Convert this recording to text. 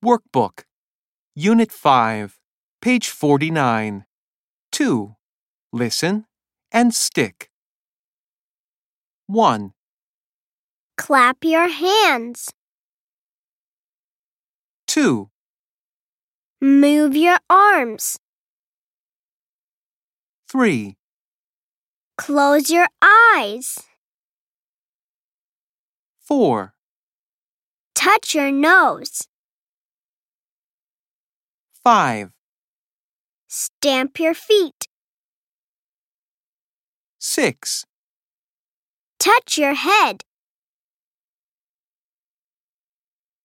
Workbook, Unit 5, page 49. 2. Listen and stick. 1, Clap your hands. 2, Move your arms. 3, Close your eyes. 4, Touch your nose. 5, Stamp your feet. 6, Touch your head.